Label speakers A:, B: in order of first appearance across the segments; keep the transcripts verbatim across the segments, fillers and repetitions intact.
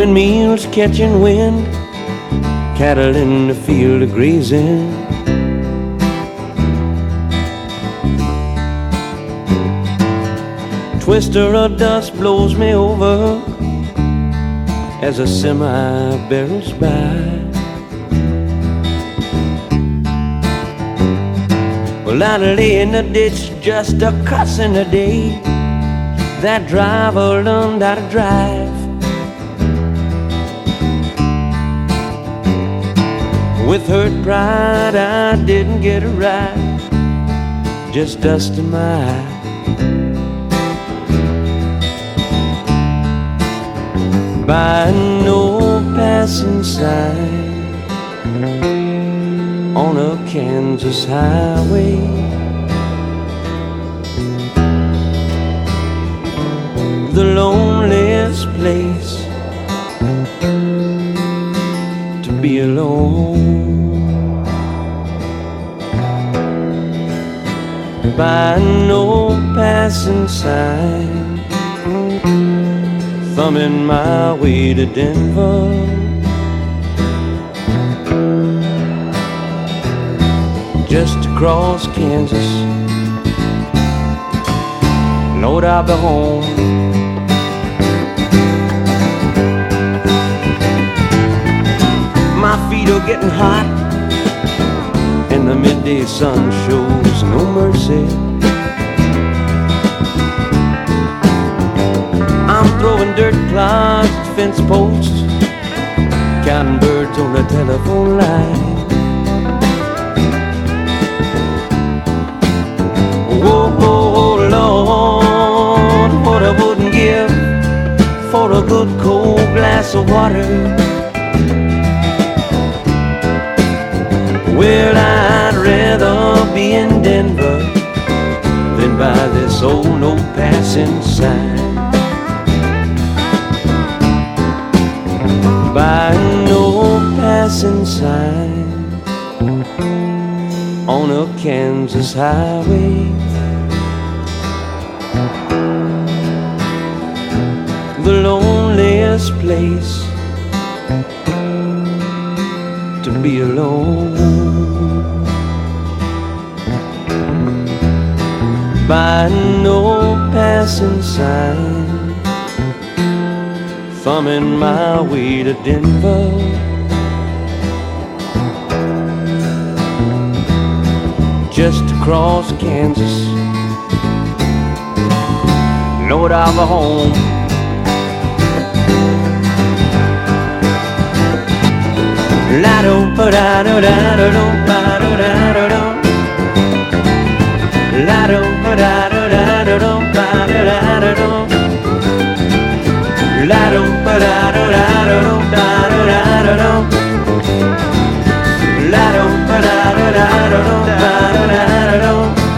A: Windmills catching wind, cattle in the field of grazing. Twister of dust blows me over as a semi barrels by. Well, I lay in the ditch just a cussin' a day. That driver learned how to drive. With hurt pride, I didn't get a ride, just dust in my eye. By no passing sign on a Kansas highway, the loneliest place to be alone. By no passing sign, thumbing my way to Denver. Just across Kansas, Lord, I'll be home. My feet are getting hot, and the midday sun shows no mercy. I'm throwing dirt clods at fence posts, counting birds on the telephone line. Whoa, whoa, whoa, Lord, what I wouldn't give for a good cold glass of water. Well, I'd rather be in Denver than by this old no passing sign. By no passing sign on a Kansas highway, the loneliest place to be alone. By no passing sign, thumbing my way to Denver. Just across Kansas, Lord, I'll be home. La do ba da do da do do ba do da do do. La do ba da do da do do ba do da do do. La do ba da do da do do ba do da do do. La do ba da do da do do ba do da do do.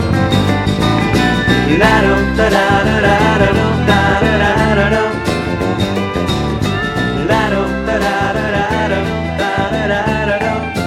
A: La do ba da do da do do ba do da do do. La do ba da do da do do ba do da do do.